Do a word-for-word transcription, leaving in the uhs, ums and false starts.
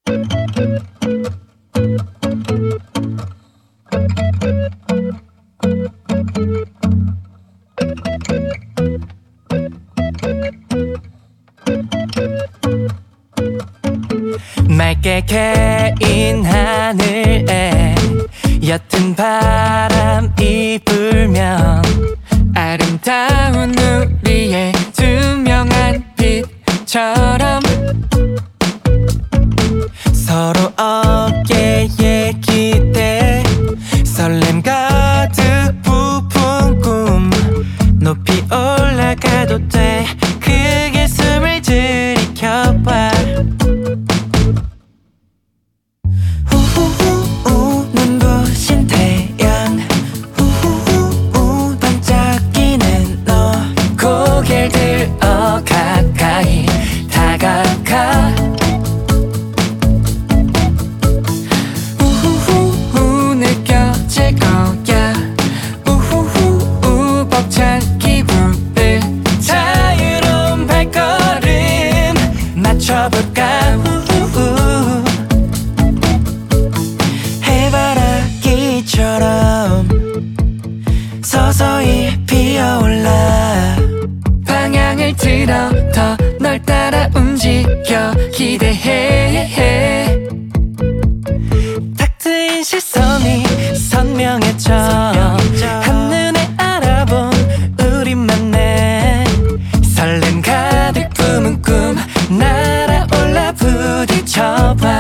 맑게 개인 하늘에 옅은 바람이 불면 아름다운 우리의 투명한 빛처럼 서로 어깨에 기대 설렘 가득 부푼 꿈 높이 올라가도 돼 크게 숨을 들이켜봐 우후후 눈부신 태양 우후후 반짝이는 너 고개를 들어 가까이 다가가 우후후 느껴질 거야 우후후 벅찬 기분을 자유로운 발걸음 맞춰볼까 우후후 해바라기처럼 서서히 피어올라 방향을 틀어 더 널 따라 움직여 기대해 탁 트인 시선이 선명해져 한눈에 알아본 우리만의 설렘 가득 품은 꿈 날아올라 부딪혀봐